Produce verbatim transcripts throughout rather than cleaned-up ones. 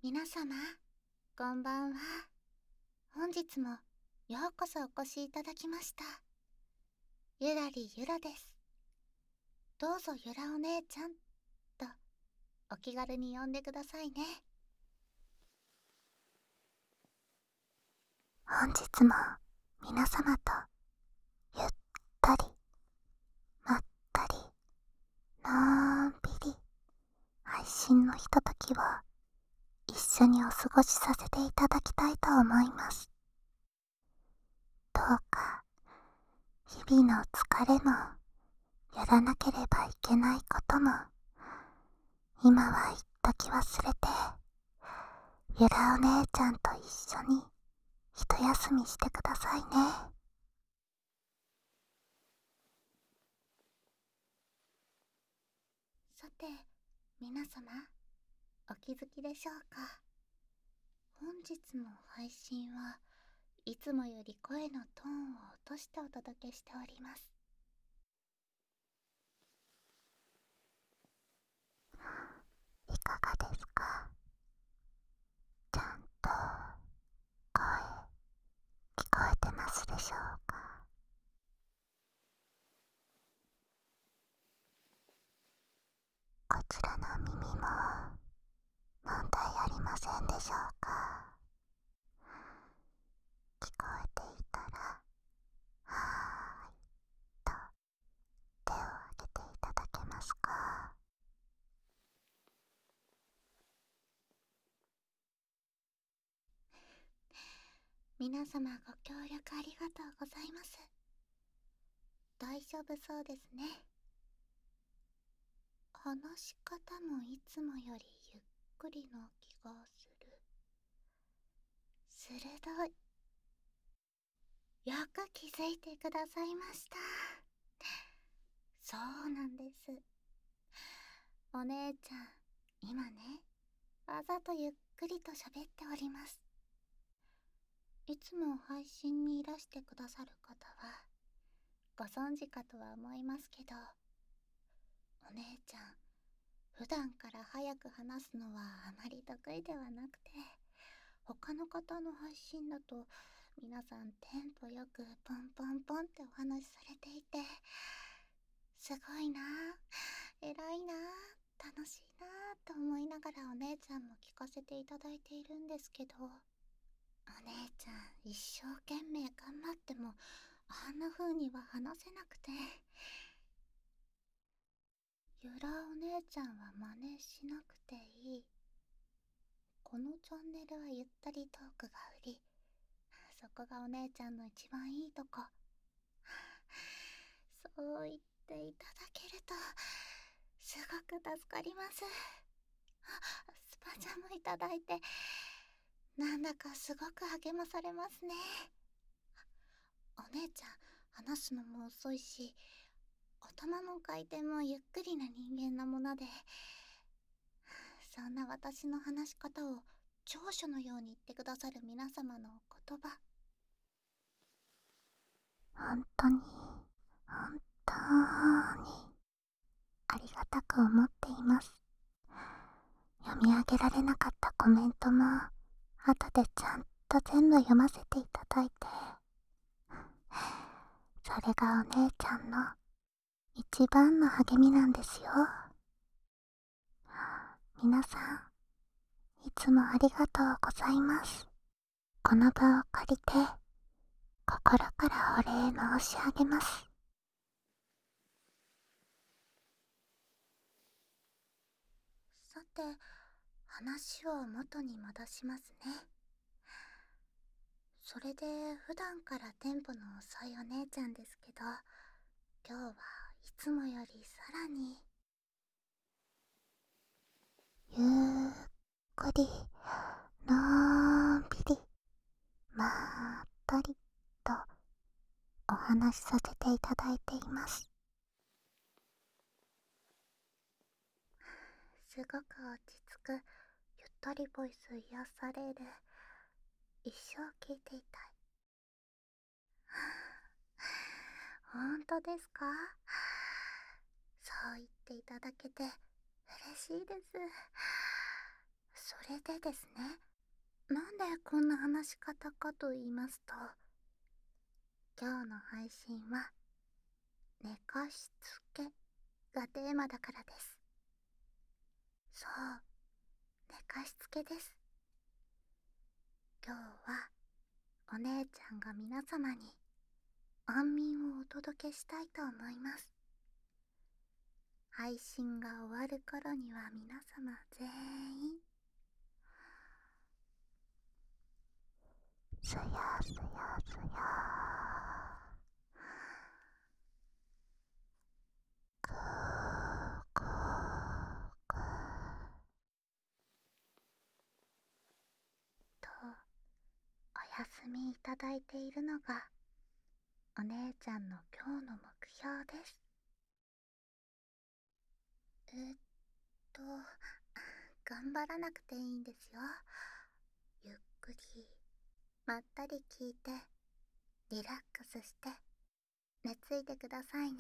皆様、こんばんは。本日もようこそお越しいただきました。ゆらりゆらです。どうぞゆらお姉ちゃんとお気軽に呼んでくださいね。本日も皆様とゆったりまったりのんびり配信のひとときを一緒にお過ごしさせていただきたいと思います。どうか日々の疲れもやらなければいけないことも今は一時忘れてゆらお姉ちゃんと一緒に一休みしてくださいね。さて皆様、お気づきでしょうか。本日の配信はいつもより声のトーンを落としてお届けしております。いかがですか。ちゃんと声聞こえてますでしょうか。こちらの耳も問題ありませんでしょうか。聞こえていたらはーいと手を挙げていただけますか。皆様ご協力ありがとうございます。大丈夫そうですね。話し方もいつもよりゆっくりな気がする。鋭い。よく気づいてくださいました。そうなんです。お姉ちゃん、今ね、わざとゆっくりと喋っております。いつも配信にいらしてくださる方はご存知かとは思いますけど、お姉ちゃん普段から早く話すのはあまり得意ではなくて、他の方の配信だと皆さんテンポよくポンポンポンってお話しされていて、すごいなぁ、偉いなぁ、楽しいなぁと思いながらお姉ちゃんも聞かせていただいているんですけど、お姉ちゃん一生懸命頑張ってもあんな風には話せなくて、ゆらお姉ちゃんは真似しなくていい。このチャンネルはゆったりトークが売り。そこがお姉ちゃんの一番いいとこ。そう言っていただけるとすごく助かります。スパチャもいただいて、なんだかすごく励まされますね。お姉ちゃん話すのも遅いし、頭の回転もゆっくりな人間なもので、そんな私の話し方を長所のように言ってくださる皆様のお言葉、本当に本当にありがたく思っています。読み上げられなかったコメントも後でちゃんと全部読ませていただいて、それがお姉ちゃんの一番の励みなんですよ。皆さんいつもありがとうございます。この場を借りて心からお礼申し上げます。さて、話を元に戻しますね。それで普段からテンポの遅いお姉ちゃんですけど、今日はいつもよりさらにゆっくりのんびりまったりとお話しさせていただいています。すごく落ち着くゆったりボイス癒される。一生聞いていたい。本当ですか？そう言っていただけて嬉しいです。それでですね、なんでこんな話し方かと言いますと、今日の配信は寝かしつけがテーマだからです。そう、寝かしつけです。今日はお姉ちゃんが皆様に安眠をお届けしたいと思います。配信が終わる頃には皆様全員すやすやすやぐーぐーぐーとお休みいただいているのがお姉ちゃんの今日の目標です。えっと頑張らなくていいんですよ。ゆっくりまったり聞いてリラックスして寝ついてくださいね。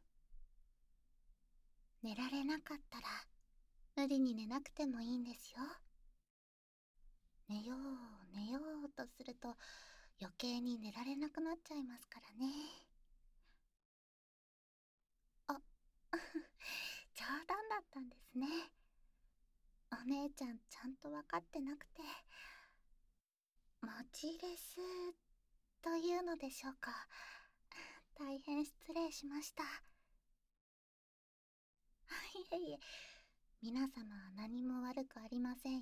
寝られなかったら無理に寝なくてもいいんですよ。寝よう寝ようとすると余計に寝られなくなっちゃいますからね。あ冗談だったんですね。お姉ちゃんちゃんと分かってなくて、持ちレスというのでしょうか。大変失礼しました。いえいえ、皆様は何も悪くありませんよ。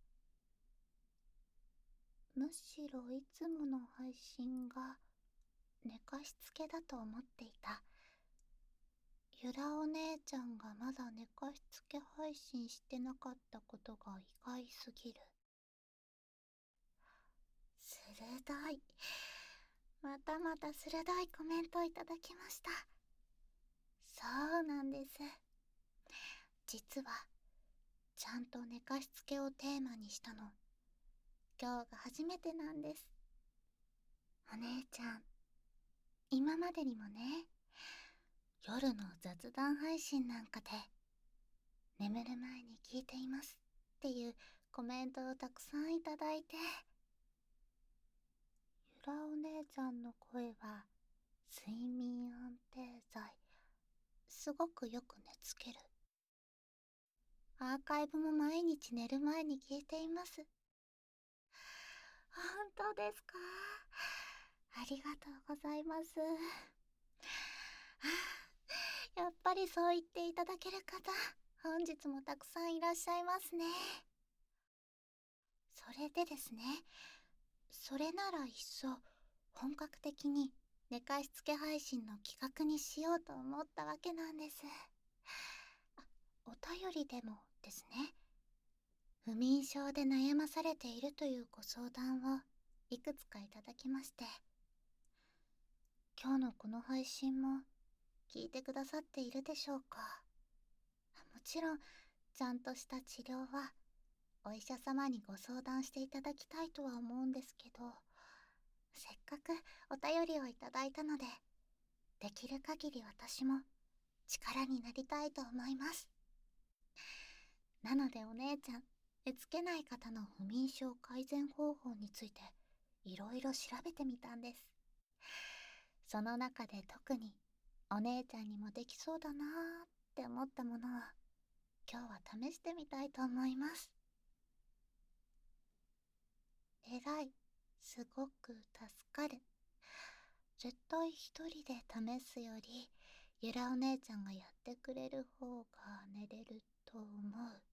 むしろいつもの配信が寝かしつけだと思っていた。ゆらお姉ちゃんがまだ寝かしつけ配信してなかったことが意外すぎる。鋭い。またまた鋭いコメントいただきました。そうなんです。実はちゃんと寝かしつけをテーマにしたの今日が初めてなんです。お姉ちゃん、今までにもね、夜の雑談配信なんかで眠る前に聞いていますっていうコメントをたくさんいただいて、ゆらお姉ちゃんの声は睡眠安定剤、すごくよく寝つける。アーカイブも毎日寝る前に聞いています。本当ですか？ありがとうございます。やっぱりそう言っていただける方、本日もたくさんいらっしゃいますね。それでですね、それならいっそ本格的に寝かしつけ配信の企画にしようと思ったわけなんです。あ、お便りでもですね、不眠症で悩まされているというご相談をいくつかいただきまして、今日のこの配信も聞いてくださっているでしょうか。もちろんちゃんとした治療はお医者様にご相談していただきたいとは思うんですけど、せっかくお便りをいただいたので、できる限り私も力になりたいと思います。なのでお姉ちゃん、寝つけない方の不眠症改善方法についていろいろ調べてみたんです。その中で特にお姉ちゃんにもできそうだなーって思ったものを今日は試してみたいと思います。えらい、すごく助かる。絶対一人で試すよりゆらお姉ちゃんがやってくれる方が寝れると思う。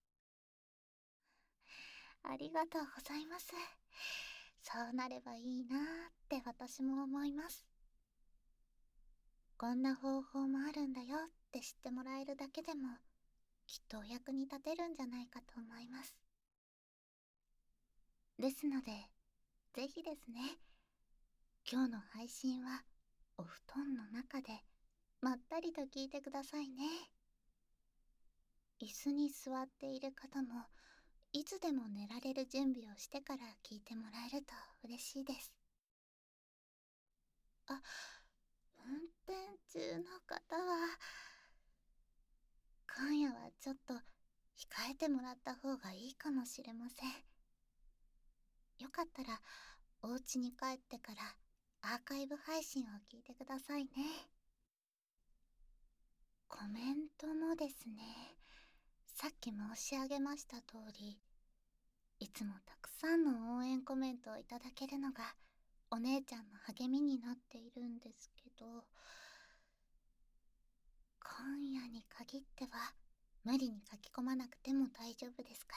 ありがとうございます。そうなればいいなーって私も思います。こんな方法もあるんだよって知ってもらえるだけでもきっとお役に立てるんじゃないかと思います。ですのでぜひですね、今日の配信はお布団の中でまったりと聞いてくださいね。椅子に座っている方もいつでも寝られる準備をしてから聞いてもらえると嬉しいです。あ、運転中の方は今夜はちょっと控えてもらった方がいいかもしれません。よかったらお家に帰ってからアーカイブ配信を聞いてくださいね。コメントもですね、さっき申し上げました通り、いつもたくさんの応援コメントをいただけるのがお姉ちゃんの励みになっているんですけど、今夜に限っては無理に書き込まなくても大丈夫ですから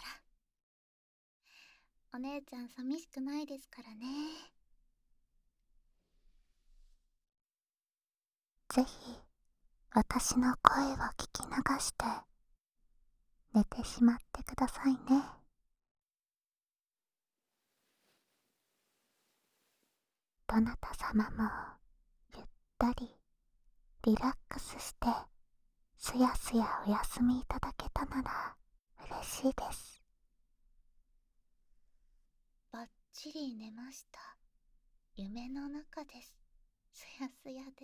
。お姉ちゃん寂しくないですからね。ぜひ私の声を聞き流して寝てしまってくださいね。どなた様もゆったりリラックスしてすやすやお休みいただけたなら嬉しいです。バッチリ寝ました。夢の中です。すやすやです。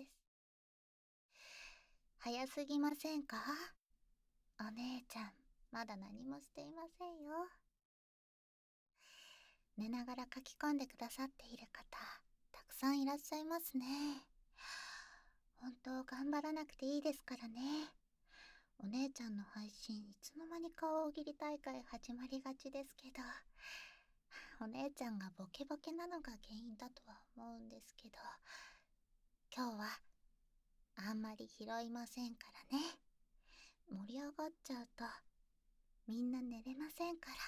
早すぎませんか？お姉ちゃんまだ何もしていませんよ。寝ながら書き込んでくださっている方たくさんいらっしゃいますね。本当頑張らなくていいですからね。お姉ちゃんの配信いつの間にか大喜利大会始まりがちですけど、お姉ちゃんがボケボケなのが原因だとは思うんですけど、今日はあんまり拾いませんからね。盛り上がっちゃうとみんな寝れませんから。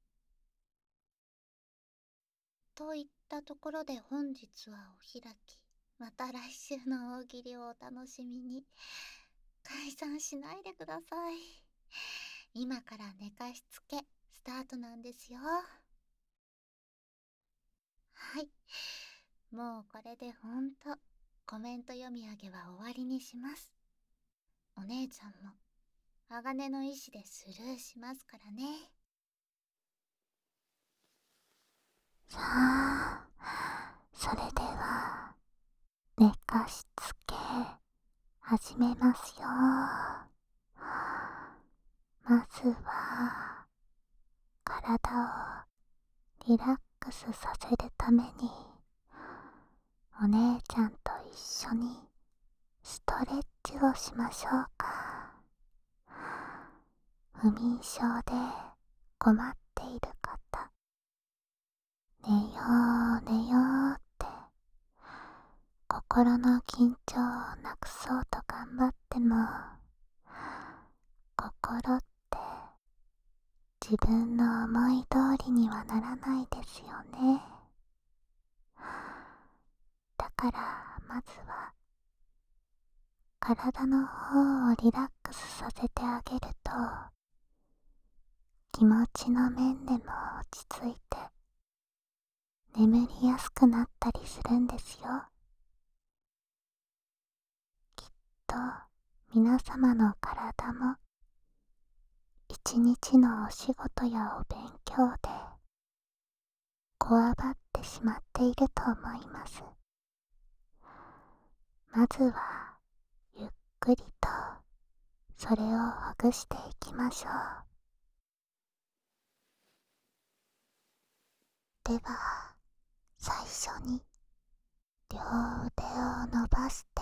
といったところで本日はお開き。また来週の大喜利をお楽しみに。解散しないでください。今から寝かしつけスタートなんですよ。はい、もうこれでほんとコメント読み上げは終わりにします。お姉ちゃんも鋼の意志でスルーしますからね。さあ、それでは寝かしつけ始めますよ。まずは体をリラックスさせるためにお姉ちゃんと一緒にストレッチをしましょうか。不眠症で困っている方、寝よう寝ようって心の緊張をなくそうと頑張っても、心って自分の思い通りにはならないですよね。だからまずは体の方をリラックスさせてあげると気持ちの面でも落ち着いて眠りやすくなったりするんですよ。きっと皆様の体も一日のお仕事やお勉強でこわばってしまっていると思います。まずはゆっくりとそれをほぐしていきましょう。では最初に両腕を伸ばして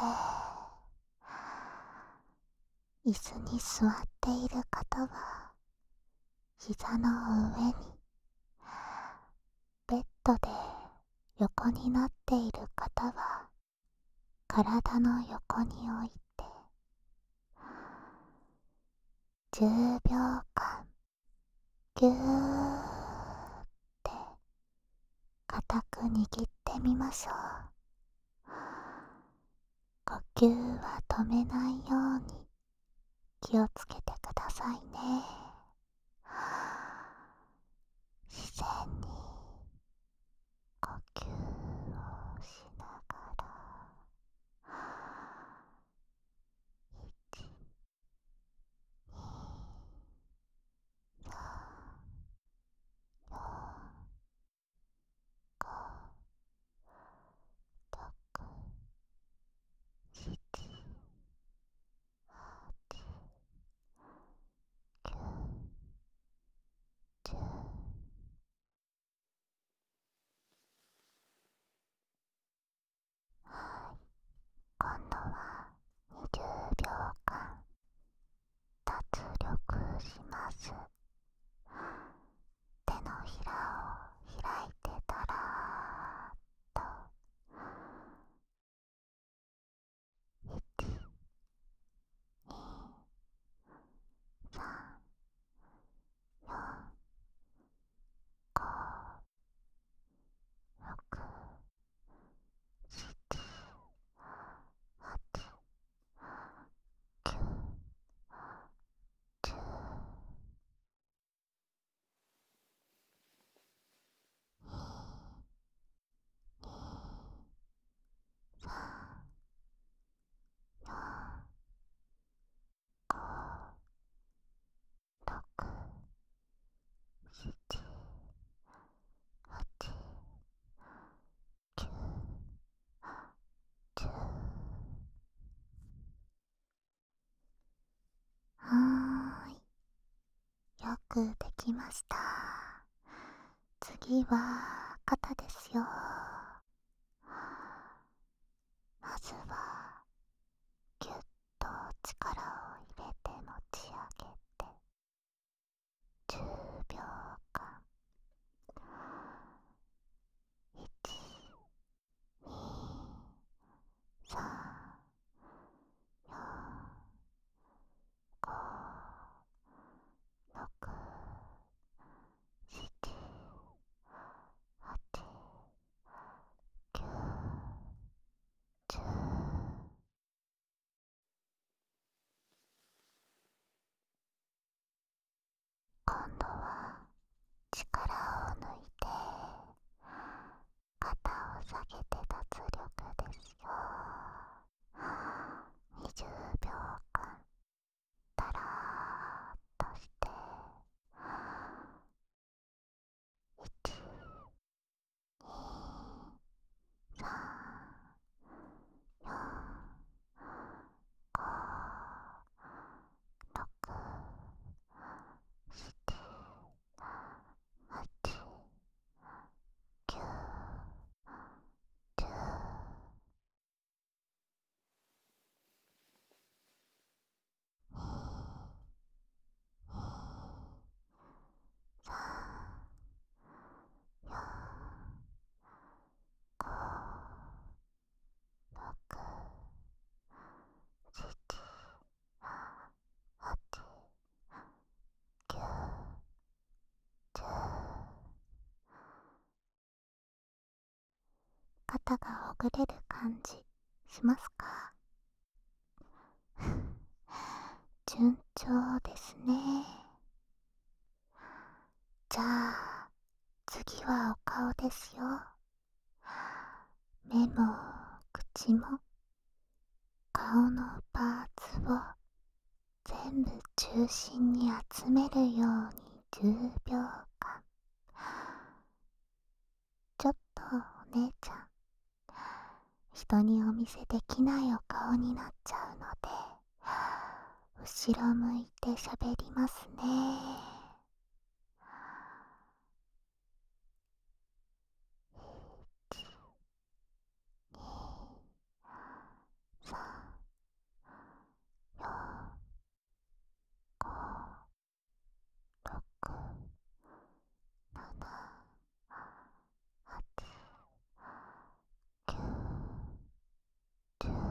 椅子に座っている方は膝の上に、ベッドで横になっている方は体の横に置いてじゅうびょうかんぎゅーって固く握ってみましょう。呼吸は止めないように気をつけてくださいね。自然に呼吸をしながらいち、に、さん、よん、ご、ろく、しち、はち、きゅう、 します。手のひらを開いてたらーっと、いち、に、さん、よん、ご、ろく、しち、はち、きゅう、じゅう、に、さん、よん、ご、ろく、しち、はち、きゅう、じゅう。はーい。よくできました。次は肩ですよ。まずはぎゅっと力を入れて持ち上げてじゅうびょうかん、いち、に、さん、よん、ご、ろく、しち、はち、きゅう、じゅう。今度は力を抜いて肩を下げて脱力ですよ。にじゅうびょうかんだらーっとしていち、に、さん、よん、ご、ろく、しち、はち、きゅう、じゅう。に、さん、よん、ご、ろく、しち、はち、きゅう、じゅう。肩がほぐれる感じしますか？順調ですね。じゃあ次はお顔ですよ。目も口も顔のパーツを全部中心に集めるようにじゅうびょうかん。ちょっとお姉ちゃん、人にお見せできないお顔になっちゃうので後ろ向いて喋りますね。さん、よん、ご、ろく、なな、はち、きゅう、じゅう。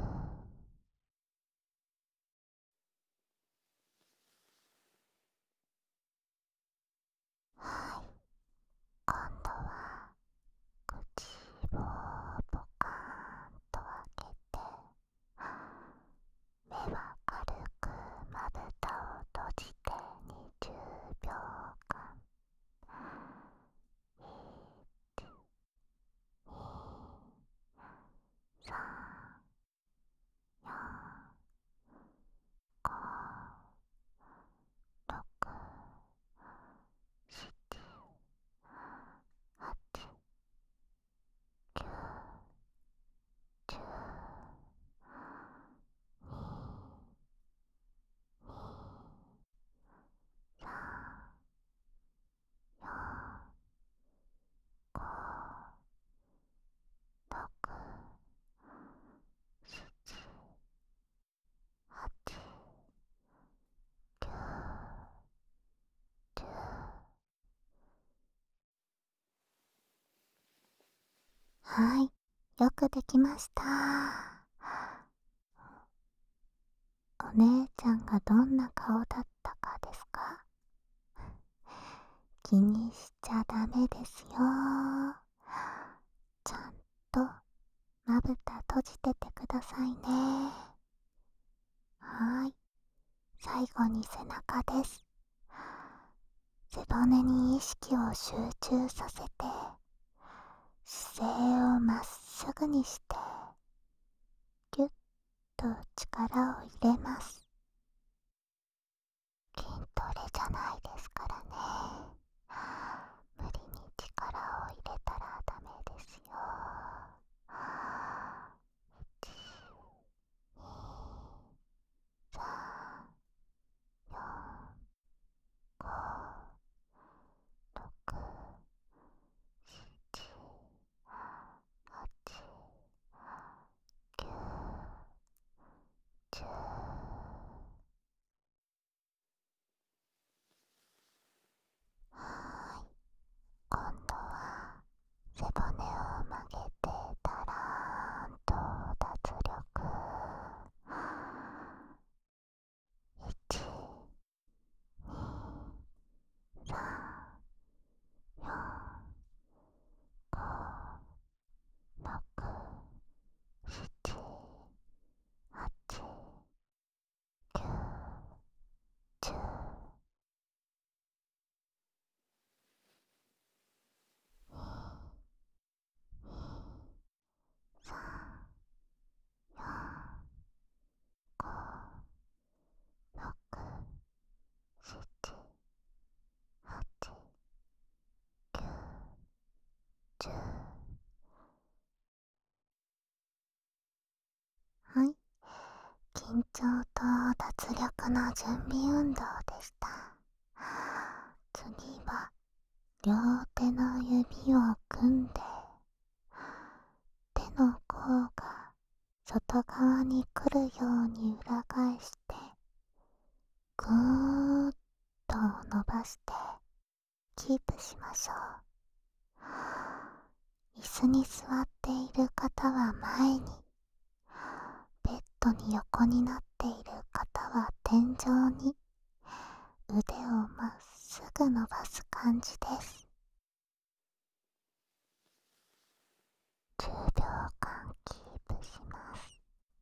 はい、よくできました。お姉ちゃんがどんな顔だったかですか？気にしちゃダメですよ。ちゃんとまぶた閉じててくださいね。はい、最後に背中です。背骨に意識を集中させて、姿勢をまっすぐにして、ぎゅっと力を入れます。筋トレじゃないですからね。無理に力を入れたらダメですよ。いち、に、さん、よん、ご、ろく、しち、はち、きゅう、じゅう。はーい。今度は背骨を曲げてたらーんと脱力。いち、に、さん、よん、ご、ろく、しち、はち、きゅう、じゅう。さん、よん、ご、ろく、しち、はち、きゅう、じゅう。はい、緊張と脱力の準備運動でした。次は両手の指を組んで、手の甲が外側に来るように裏返して、ぐーっと伸ばしてキープしましょう。椅子に座っている方は前に、ベッドに横になっている方は天井に、腕をまっすぐ伸ばす感じです。じゅうびょうかんキープします。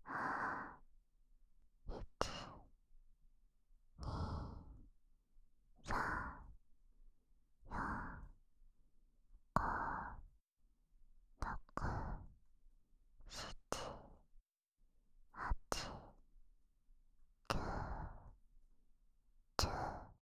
いち、に、さん、よん、ご、ろく、しち、はち、きゅう、じゅう。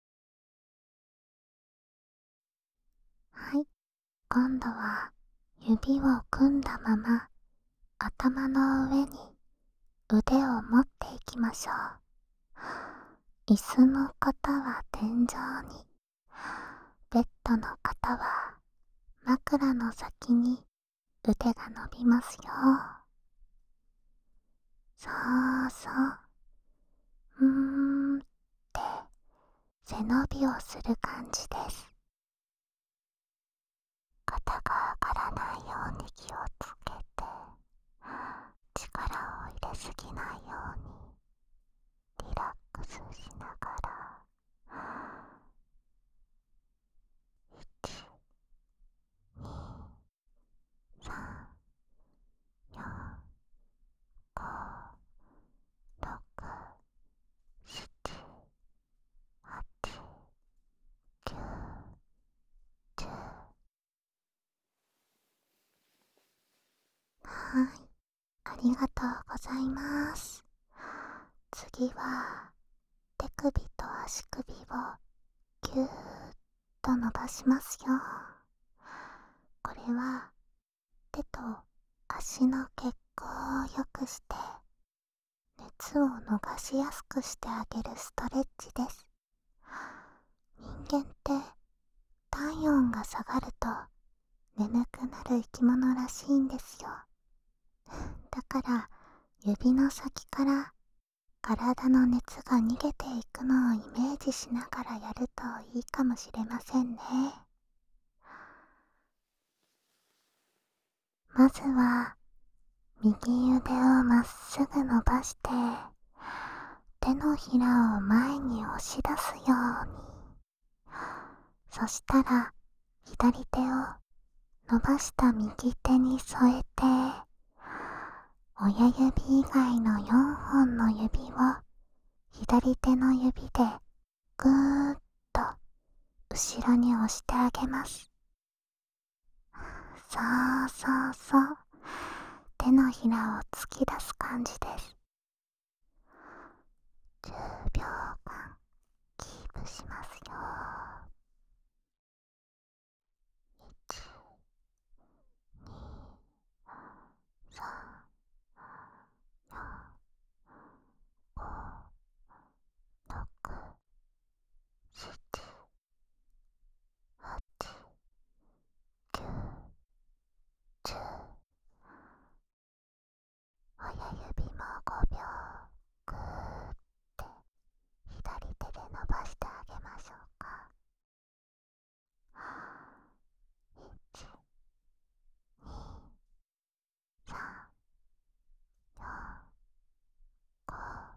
はい、今度は指を組んだまま頭の上に腕を持っていきましょう。椅子の方は天井に、ベッドの方は枕の先に腕が伸びますよ。そうそう。うーんって背伸びをする感じです。肩が上がらないように気をつけて、力を入れすぎないようにリラックスしながら、いち、に、さん、よん、ご、ろく、しち、はち、きゅう、じゅう。はい、ありがとうございます。次は手首と足首をぎゅーっと伸ばしますよ。これは手と足の血行を良くして、熱を逃しやすくしてあげるストレッチです。人間って体温が下がると眠くなる生き物らしいんですよ。だから指の先から体の熱が逃げていくのをイメージしながらやるといいかもしれませんね。 まずは右腕をまっすぐ伸ばして、手のひらを前に押し出すように。そしたら左手を伸ばした右手に添えて、親指以外のよんほんの指を左手の指でぐーっと後ろに押してあげます。そうそうそう、手のひらを突き出す感じです。じゅうびょうかんキープしますよ。いち、に、さん、よん、ご、ろく、なな、はち、きゅう、じゅう。親指もごびょうぐーって左手で伸ばしてあげましょうか。いち、に、さん、よん、ご。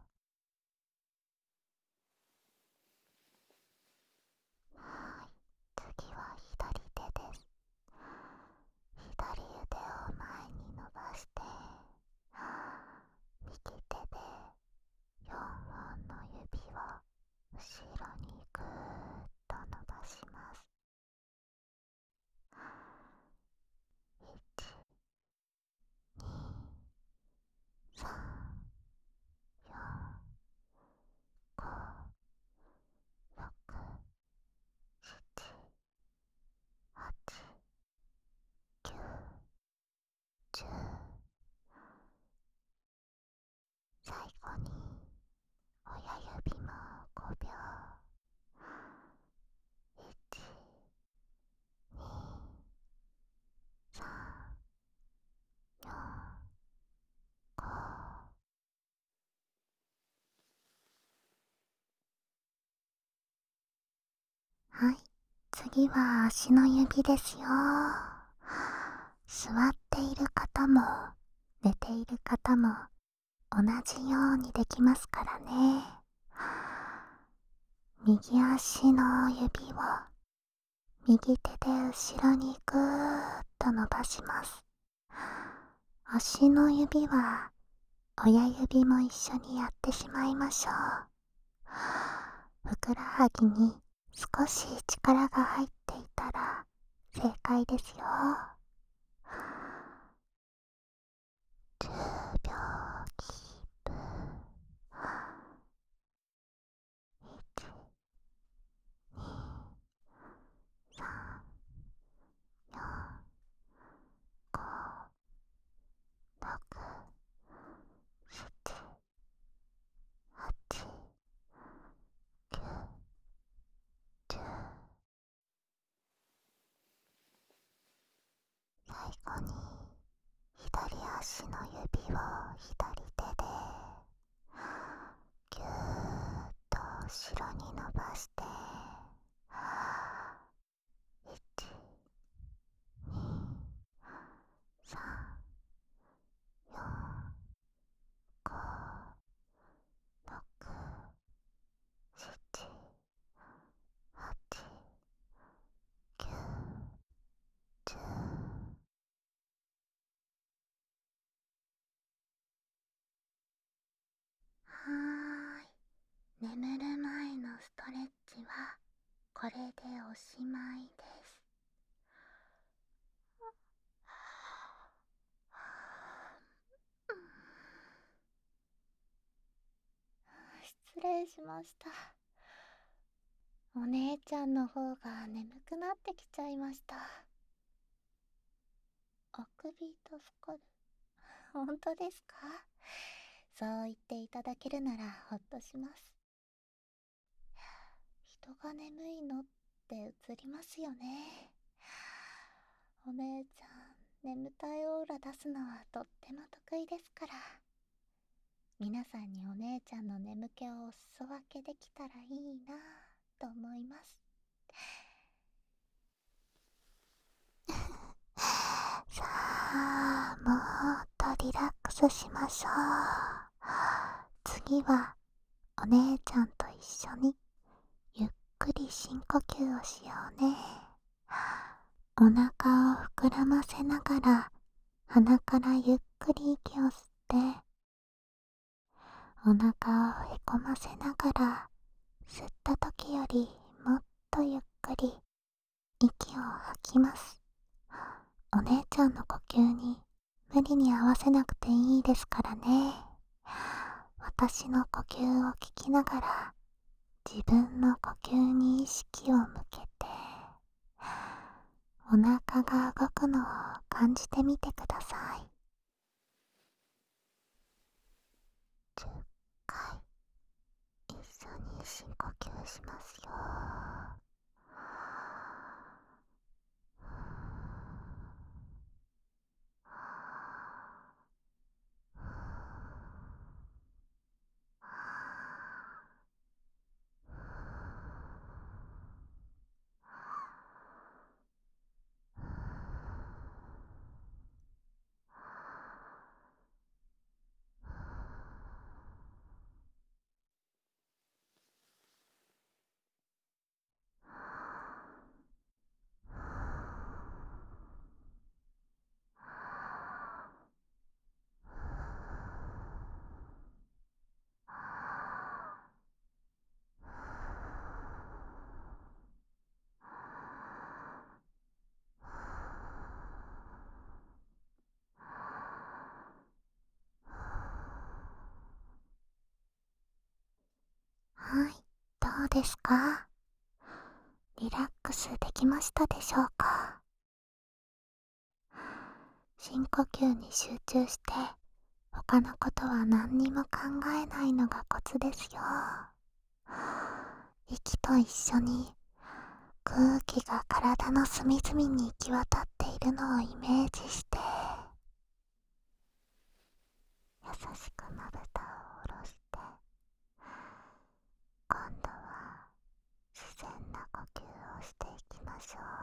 はい、次は左手です。左腕を前に伸ばして、右手でよんほんの指を後ろにぐーっと伸ばします。いち、に、さん、よん、ご、ろく、なな、はち、きゅう、じゅう。最後に親指もごびょう。いち、に、さん、よん、ご。はい、次は足の指ですよ。座っている方も寝ている方も同じようにできますからね。右足の指を右手で後ろにぐーっと伸ばします。足の指は親指も一緒にやってしまいましょう。ふくらはぎに少し力が入っていたら正解ですよ。じゅうびょうキープ。いち、に、さん、よん、ご、ろく、なな、はち、きゅう、じゅう。最後に左足の指を左手でぎゅーっと後ろに伸ばして、いち、に、さん、よん、ご、ろく、なな、はち、きゅう、じゅう。はーい、眠る前のストレッチはこれでおしまいです。失礼しました。お姉ちゃんの方が眠くなってきちゃいました。あくび助かる。本当ですか？そう言っていただけるならほっとします。人が眠いのって映りますよね。お姉ちゃん、眠たいオーラ出すのはとっても得意ですから。皆さんにお姉ちゃんの眠気をお裾分けできたらいいなと思います。さあ、 スしましょう。次はお姉ちゃんと一緒にゆっくり深呼吸をしようね。お腹を膨らませながら鼻からゆっくり息を吸って、お腹をへこませながら吸った時よりもっとゆっくり息を吐きます。お姉ちゃんの呼吸に無理に合わせなくていいですからね。私の呼吸を聞きながら自分の呼吸に意識を向けて、お腹が動くのを感じてみてください。じゅっかい一緒に深呼吸しますよ。はい、どうですか？リラックスできましたでしょうか？深呼吸に集中して他のことは何にも考えないのがコツですよ。息と一緒に空気が体の隅々に行き渡っているのをイメージして、優しくまぶたを下ろして、今度は自然な呼吸をしていきましょう。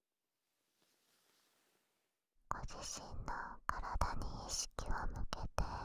ご自身の体に意識を向けて、